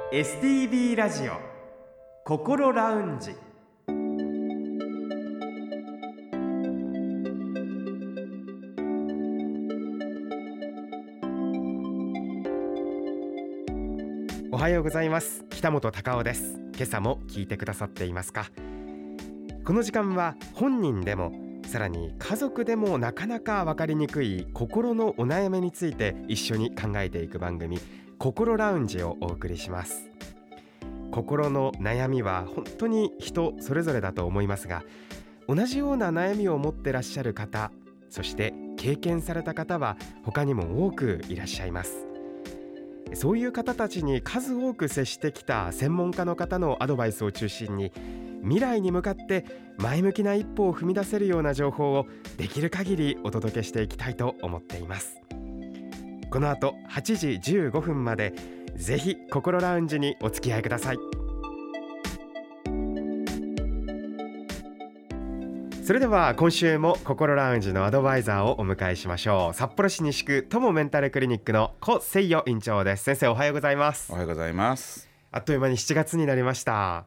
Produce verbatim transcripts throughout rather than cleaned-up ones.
エスティービー ラジオ心ラウンジ。おはようございます。北本隆夫です。今朝も聞いてくださっていますか？この時間は本人でもさらに家族でもなかなか分かりにくい心のお悩みについて一緒に考えていく番組、心ラウンジをお送りします。心の悩みは本当に人それぞれだと思いますが、同じような悩みを持ってらっしゃる方、そして経験された方は他にも多くいらっしゃいます。そういう方たちに数多く接してきた専門家の方のアドバイスを中心に、未来に向かって前向きな一歩を踏み出せるような情報をできる限りお届けしていきたいと思っています。この後はちじじゅうごふんまでぜひ心ラウンジにお付き合いください。それでは今週も心ラウンジのアドバイザーをお迎えしましょう。札幌市西区友メンタルクリニックの古誠代院長です。先生、おはようございます。 おはようございます。 あっという間にしちがつになりました。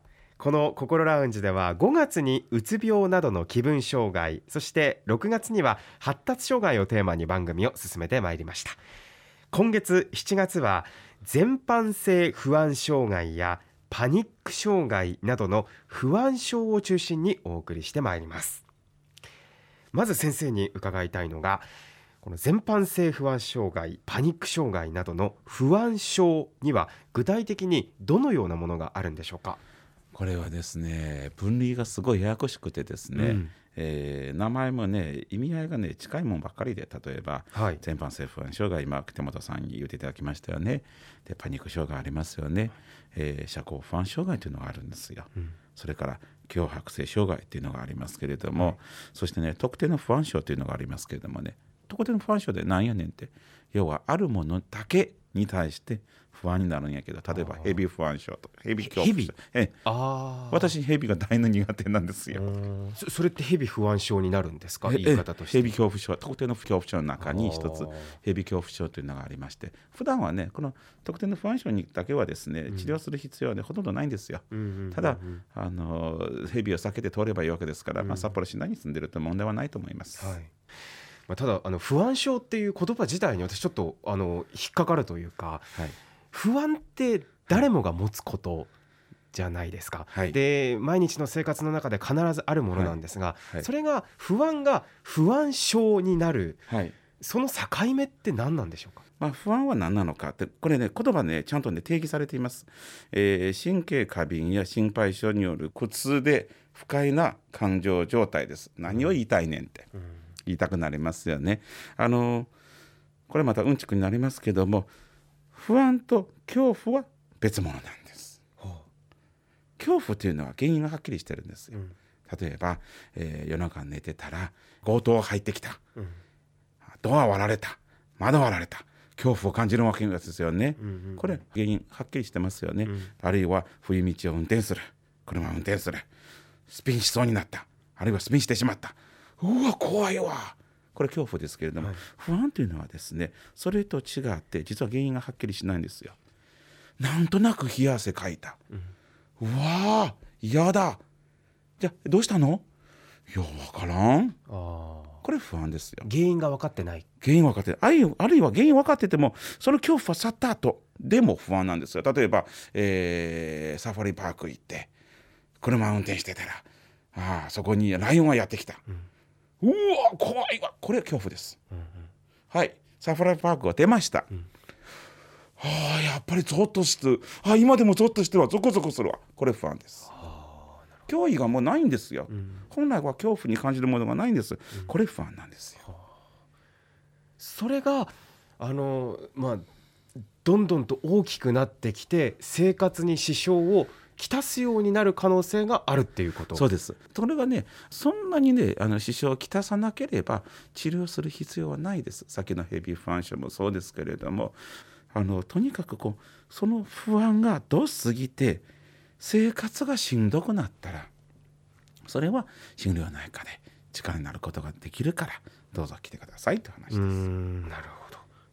この心ラウンジではごがつにうつ病などの気分障害、そしてろくがつには発達障害をテーマに番組を進めてまいりました。今月しちがつは全般性不安障害やパニック障害などの不安症を中心にお送りしてまいります。まず先生に伺いたいのが、この全般性不安障害、パニック障害などの不安症には具体的にどのようなものがあるんでしょうか？ これはですね、分類がすごいややこしくてですね、うんえー、名前もね、意味合いがね近いもんばっかりで、例えば、はい、全般性不安障害、今手本さんに言っていただきましたよね。でパニック障害ありますよね、えー、社交不安障害というのがあるんですよ、うん、それから強迫性障害というのがありますけれども、はい、そしてね特定の不安症というのがありますけれどもね、特定の不安症でなんやねんって、要はあるものだけに対して不安になるんやけど、例えばヘビ不安症とヘビ恐怖症、えあ私ヘビが大の苦手なんですよ。 そ, それってヘビ不安症になるんですか？言い方として。 ヘビ恐怖症、特定の恐怖症の中に一つヘビ恐怖症というのがありまして、普段はねこの特定の不安症にだけはですね治療する必要は、ね、ほとんどないんですよ、うん、ただあのヘビを避けて通ればいいわけですから、うんまあ、札幌市内に住んでると問題はないと思います、はい。 まあ、ただあの不安症っていう言葉自体に私ちょっとあの引っかかるというか、はい、不安って誰もが持つことじゃないですか、はい、で毎日の生活の中で必ずあるものなんですが、はいはい、それが不安が不安症になる、はい、その境目って何なんでしょうか？ まあ、不安は何なのかって、これね言葉ねちゃんとね定義されています、えー、神経過敏や心配症による苦痛で不快な感情状態です。何を言いたいねんって、うん、言いたくなりますよね。あのこれまたうんちくになりますけども、不安と恐怖は別物なんです、はあ、恐怖というのは原因がはっきりしてるんですよ、うん、例えば、えー、夜中寝てたら強盗が入ってきた、うん、ドア割られた、窓割られた、恐怖を感じるわけですよね、うんうんうん、これ原因はっきりしてますよね、うん、あるいは冬道を運転する、車を運転する、スピンしそうになった、あるいはスピンしてしまった、うわ怖いわ、これ恐怖ですけれども、はい、不安というのはですねそれと違って実は原因がはっきりしないんですよ。なんとなく冷や汗かいた、うん、うわ嫌だ、じゃあどうしたの、いや分からん、あこれ不安ですよ。 原因が分かってない、 原因分かってない、あるいは、あるいは原因分かっててもその恐怖は去った後でも不安なんですよ。例えば、えー、サファリパーク行って車運転してたら、あそこにライオンがやってきた、うんうわ怖いわ、これは恐怖です、うんうん、はいサファリパークが出ました、うん、はあやっぱりゾッとしてあ今でもゾッとしてはゾコゾコするわ、これ不安です。脅威がもうないんですよ、うん、本来は恐怖に感じるものがないんです、うん、これ不安なんですよ。 それがあの、まあ、どんどんと大きくなってきて生活に支障をきたすようになる可能性があるっていうこと。 そうです。それがねそんなにねあの支障をきたさなければ治療する必要はないです。さっきのヘビー不安症もそうですけれども、あのとにかくこうその不安がどすぎて生活がしんどくなったら、それは心療内科で力になることができるからどうぞ来てくださいという話です。 うーんなるほど。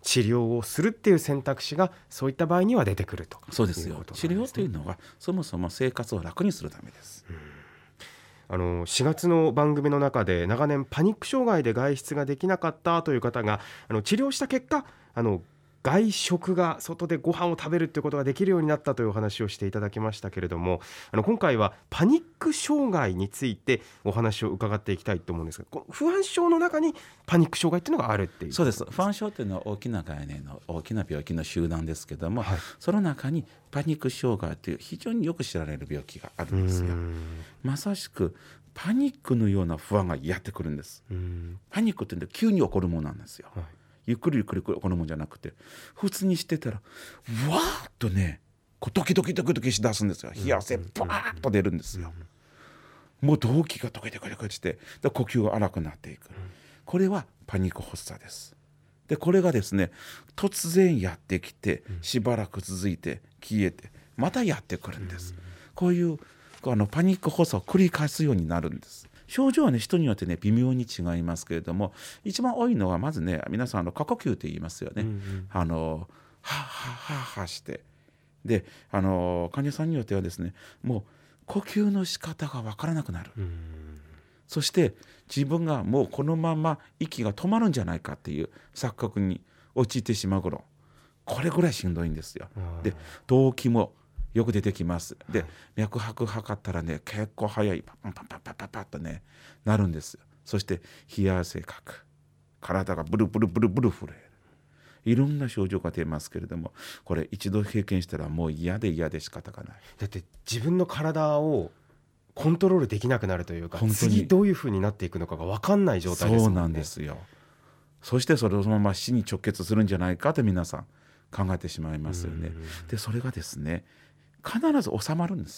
治療をするっていう選択肢がそういった場合には出てくるということなんですね。 そうですよ。治療というのはそもそも生活を楽にするためです。 うん、あのしがつの番組の中で長年パニック障害で外出ができなかったという方があの治療した結果あの外食が外でご飯を食べるということができるようになったというお話をしていただきましたけれども、あの今回はパニック障害についてお話を伺っていきたいと思うんですが、この不安症の中にパニック障害というのがあるっていう。 そうです。不安症というのは大きな概念の大きな病気の集団ですけども、はい、その中にパニック障害という非常によく知られる病気があるんですよ。まさしくパニックのような不安がやってくるんです。パニックというのは急に起こるものなんですよ。はい、ゆっくりゆっくり起こるものじゃなくて、普通にしてたらわーっとねこうドキドキドキドキしだすんですよ。冷や汗バーッと出るんですよ。もう動悸がドキドキドキしてで呼吸が荒くなっていく。これはパニック発作です。でこれがですね突然やってきてしばらく続いて消えてまたやってくるんです。こういうあのパニック発作を繰り返すようになるんです。症状はね人によってね微妙に違いますけれども、一番多いのはまずね皆さんあの過呼吸って言いますよね。うんうん、あのはっはっはっはしてであの患者さんによってはですねもう呼吸の仕方が分からなくなる。うん、そして自分がもうこのまま息が止まるんじゃないかっていう錯覚に陥ってしまう頃、これぐらいしんどいんですよ。で動悸もよく出てきます。で、はい、脈拍測ったらね結構早いパンパンパンパンパンパンとねなるんですよ。そして冷や汗かく、体がブルブルブルブル震える、いろんな症状が出ますけれども、これ一度経験したらもう嫌で嫌で仕方がない。 だって自分の体をコントロールできなくなるというか、次どういう風になっていくのかが分かんない状態ですもんね。 そうなんですよ。そしてそれをそのまま死に直結するんじゃないかと皆さん考えてしまいますよね。でそれがですね必ず収まるんです。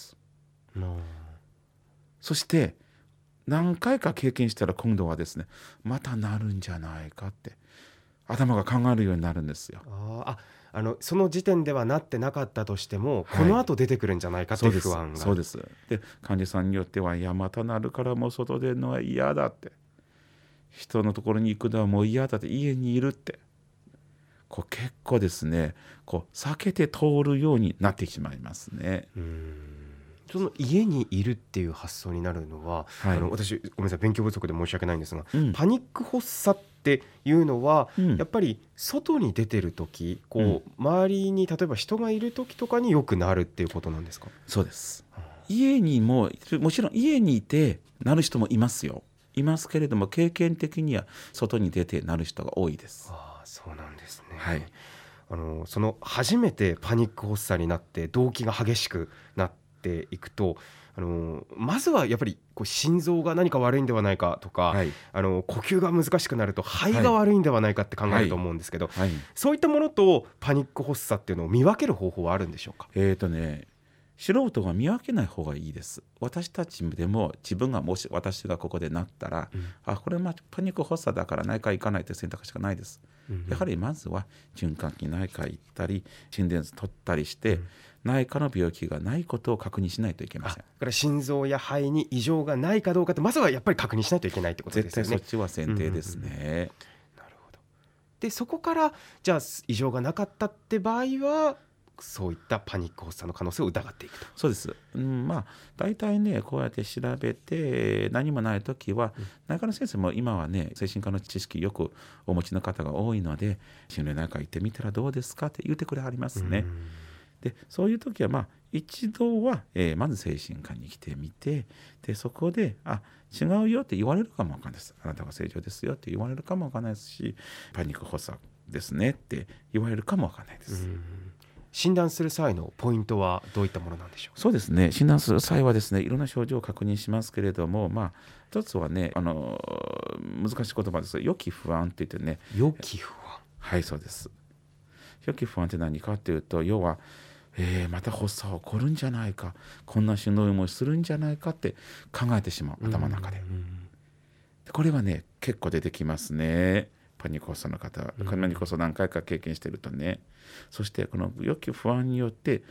そして何回か経験したら今度はですねまたなるんじゃないかって頭が考えるようになるんですよ。 ああのその時点ではなってなかったとしても、はい、この後出てくるんじゃないかっていう不安が。 そうです。そうです。で患者さんによってはいやまたなるからもう外出るのは嫌だって、人のところに行くのはもう嫌だって、家にいるって、こう結構ですねこう避けて通るようになってしまいますね。 うーん、その家にいるっていう発想になるのは、はい、あの私ごめんなさい勉強不足で申し訳ないんですが、うん、パニック発作っていうのは、うん、やっぱり外に出てる時こう、うん、周りに例えば人がいる時とかによくなるっていうことなんですか？ そうです。家にももちろん家にいてなる人もいますよ。いますけれども経験的には外に出てなる人が多いです。 ああ、そうなんですね。 はい、 あのその初めてパニック発作になって動悸が激しくなっていくと、あのまずはやっぱりこう心臓が何か悪いんではないかとか、はい、あの呼吸が難しくなると肺が悪いんではないかって考えると思うんですけど、はいはい、そういったものとパニック発作っていうのを見分ける方法はあるんでしょうか？ えーとね素人が見分けない方がいいです。私たちでも自分がもし私がここでなったら、うん、あこれはパニック発作だから内科行かないという選択肢がないです、うんうん、やはりまずは循環器内科行ったり心電図取ったりして、うん、内科の病気がないことを確認しないといけません。だから心臓や肺に異常がないかどうかってまずはやっぱり確認しないといけないってことですよね。 絶対そっちは先定ですね、うんうんうん、なるほど。でそこからじゃあ異常がなかったって場合はそういったパニック発作の可能性を疑っていくと。 そうです、うん、まあ大体ねこうやって調べて何もないときは、うん、内科の先生も今はね精神科の知識よくお持ちの方が多いので心療内科行ってみたらどうですかって言ってくれはりますね。でそういう時はまあ一度は、えー、まず精神科に来てみて、でそこであ違うよって言われるかもわかんないです。あなたが正常ですよって言われるかもわかんないですし、パニック発作ですねって言われるかもわかんないです。うん、 診断する際のポイントはどういったものなんでしょう？ そうですね、診断する際はですねいろんな症状を確認しますけれども、まあ一つはねあの難しい言葉ですが予期不安って言ってね。 予期不安。 はい、そうです。予期不安って何かっていうと、要は、えー、また発作起こるんじゃないか、こんなしんどい思いするんじゃないかって考えてしまう、頭の中で。でこれはね結構出てきますね、パニック発作の方。パニック発作何回か経験してるとね。そしてこの予期不安によって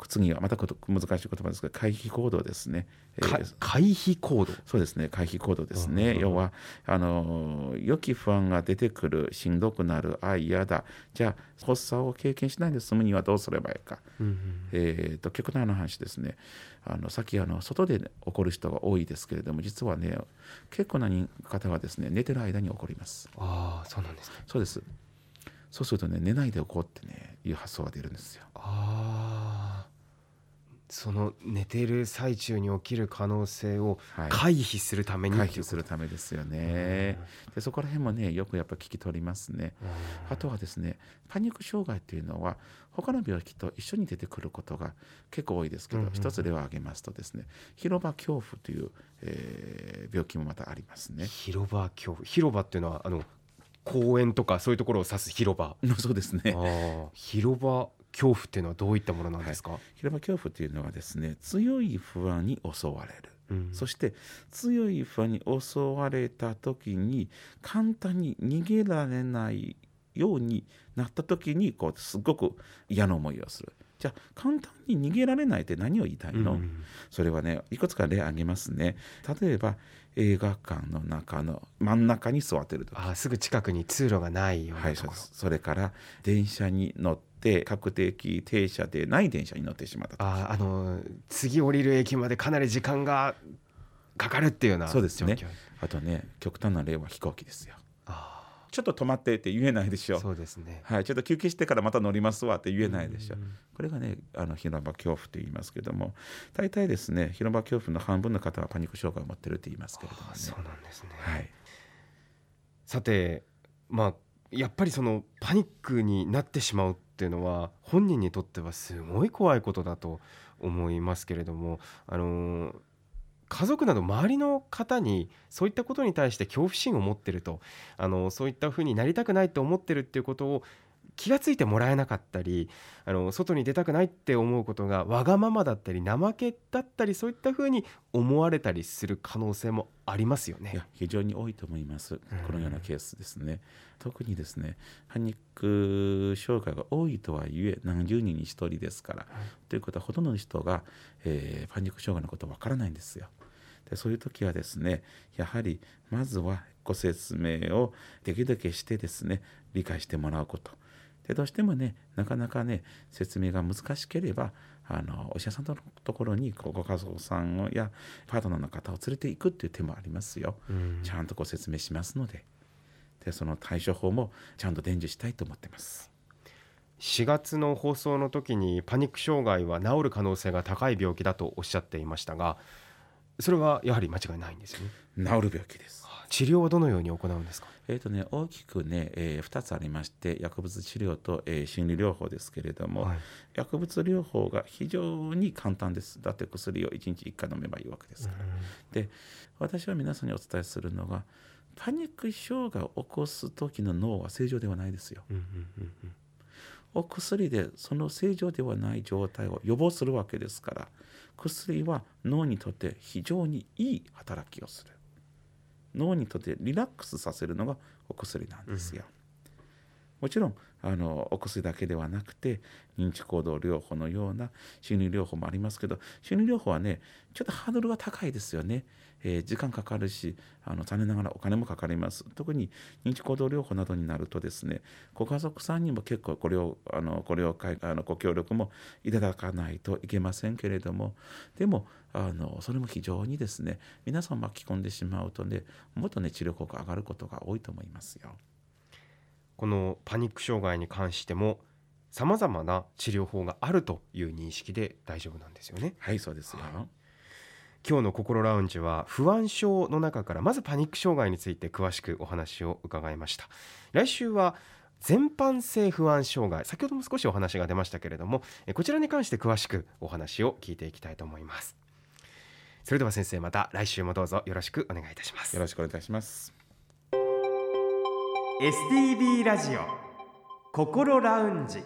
次はまたこと難しい言葉ですが回避行動ですね、 えー、回避行動そうですね回避行動ですね、うんうん、要はあの良き不安が出てくるしんどくなるあ嫌だじゃあ発作を経験しないで済むにはどうすればいいか、うんうん、えー、と極端な話ですねあのさっきあの外で起こる人が多いですけれども実はね結構な方はですね寝てる間に起こります。 ああそうなんですね。 そうです。そうするとね寝ないで起こってねいう発想が出るんですよ。 ああその寝てる最中に起きる可能性を回避するために、 はい、回避するためですよね。でそこら辺もねよくやっぱ聞き取りますね。あとはですねパニック障害っていうのは他の病気と一緒に出てくることが結構多いですけど、うんうんうん、一つ例を挙げますとですね広場恐怖という、えー、病気もまたありますね。 広場恐怖広場っていうのはあの公園とかそういうところを指す広場。 そうですね。 あ広場恐怖っていうのはどういったものなんですか？はい、 広場恐怖っていうのはですね強い不安に襲われる、うん、そして強い不安に襲われた時に簡単に逃げられないようになった時にこうすごく嫌な思いをする。じゃあ簡単に逃げられないって何を言いたいの、うん、それはねいくつか例挙げますね。例えば映画館の中の真ん中に座ってる時、 あすぐ近くに通路がないようなところ、 はい、そうです。それから電車に乗って確定停車でない電車に乗ってしまった時、 ああの次降りる駅までかなり時間がかかるっていうような状況。 そうですね。あとね極端な例は飛行機ですよ。あちょっと止まってって言えないでしょ。 そうですね、 はい、ちょっと休憩してからまた乗りますわって言えないでしょ。これがねあの広場恐怖と言いますけども大体ですね広場恐怖の半分の方はパニック障害を持ってるって言いますけれどもね。 そうなんですね、 はい、 さてまあやっぱりそのパニックになってしまうっていうのは本人にとってはすごい怖いことだと思いますけれども、あのー家族など周りの方にそういったことに対して恐怖心を持ってると、あのそういったふうになりたくないと思ってるっていうことを気がついてもらえなかったり、あの外に出たくないって思うことがわがままだったり怠けだったり、そういったふうに思われたりする可能性もありますよね。 いや非常に多いと思います。このようなケースですね。特にですねパニック障害が多いとはいえ何十人に一人ですから、うん、ということはほとんどの人が、えー、パニック障害のことわからないんですよ。でそういう時はですねやはりまずはご説明をできるだけしてですね理解してもらうこと。でどうしてもねなかなかね説明が難しければあのお医者さんのところにご家族さんやパートナーの方を連れていくっていう手もありますよ。うん、ちゃんとご説明しますので、でその対処法もちゃんと伝授したいと思ってます。 しがつの放送の時にパニック障害は治る可能性が高い病気だとおっしゃっていましたが、それはやはり間違いないんですよね。 治る病気です。 治療はどのように行うんですか？ えーとね、大きくね、えー、ふたつありまして、薬物治療と、えー、心理療法ですけれども、はい、薬物療法が非常に簡単です。だって薬をいちにちいっかい飲めばいいわけですから、うん、で私は皆さんにお伝えするのがパニック障害を起こす時の脳は正常ではないですよ、うんうんうんうん、お薬でその正常ではない状態を予防するわけですから、薬は脳にとって非常にいい働きをする。脳にとってリラックスさせるのがお薬なんですよ、うん、もちろんあのお薬だけではなくて認知行動療法のような心理療法もありますけど、心理療法はねちょっとハードルが高いですよね、えー、時間かかるしあの残念ながらお金もかかります。特に認知行動療法などになるとですねご家族さんにも結構ご了あのご了解あのご協力もいただかないといけませんけれども、でもあのそれも非常にですね皆さん巻き込んでしまうとねもっとね治療効果上がることが多いと思いますよ。 このパニック障害に関してもさまざまな治療法があるという認識で大丈夫なんですよね。 はい、そうですよ、はい、 今日の心ラウンジは不安症の中からまずパニック障害について詳しくお話を伺いました。来週は全般性不安障害、先ほども少しお話が出ましたけれどもこちらに関して詳しくお話を聞いていきたいと思います。それでは先生、また来週もどうぞよろしくお願いいたします。 よろしくお願いいたします。 エスティービー ラジオ心ラウンジ。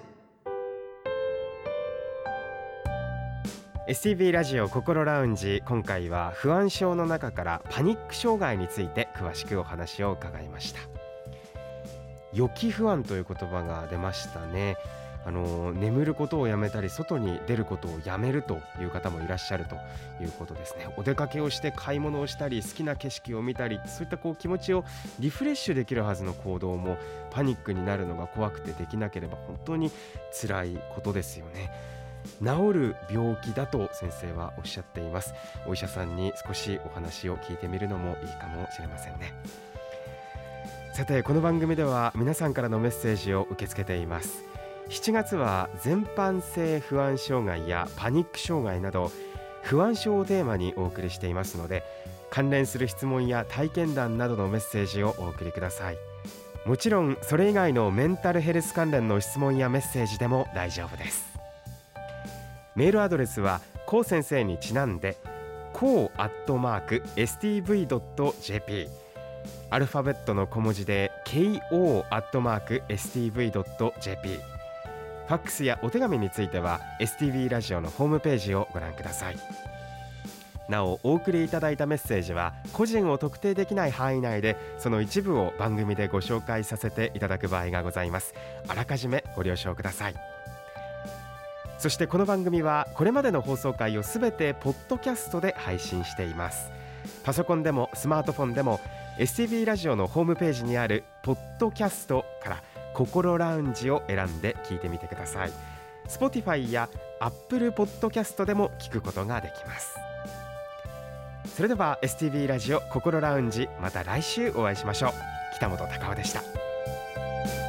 エスティービー ラジオ心ラウンジ、今回は不安症の中からパニック障害について詳しくお話を伺いました。予期不安という言葉が出ましたね。 あの眠ることをやめたり外に出ることをやめるという方もいらっしゃるということですね。お出かけをして買い物をしたり好きな景色を見たり、そういったこう気持ちをリフレッシュできるはずの行動もパニックになるのが怖くてできなければ本当に辛いことですよね。治る病気だと先生はおっしゃっています。お医者さんに少しお話を聞いてみるのもいいかもしれませんね。さて、この番組では皆さんからのメッセージを受け付けています。しちがつは全般性不安障害やパニック障害など不安症をテーマにお送りしていますので、関連する質問や体験談などのメッセージをお送りください。もちろんそれ以外のメンタルヘルス関連の質問やメッセージでも大丈夫です。メールアドレスはこう先生にちなんで こう アットマーク エスティーブイ ドット ジェーピー、 アルファベットの小文字で ケーオー アットマーク エスティーブイ ドット ジェーピー。 ファックスやお手紙については エスティービー ラジオのホームページをご覧ください。なお、お送りいただいたメッセージは個人を特定できない範囲内でその一部を番組でご紹介させていただく場合がございます。あらかじめご了承ください。そしてこの番組はこれまでの放送回をすべてポッドキャストで配信しています。パソコンでもスマートフォンでも エスティービー ラジオのホームページにあるポッドキャストから心ラウンジを選んで聞いてみてください。 Spotify や Apple ポッドキャストでも聞くことができます。それでは エスティービー ラジオ心ラウンジ、また来週お会いしましょう。北本隆夫でした。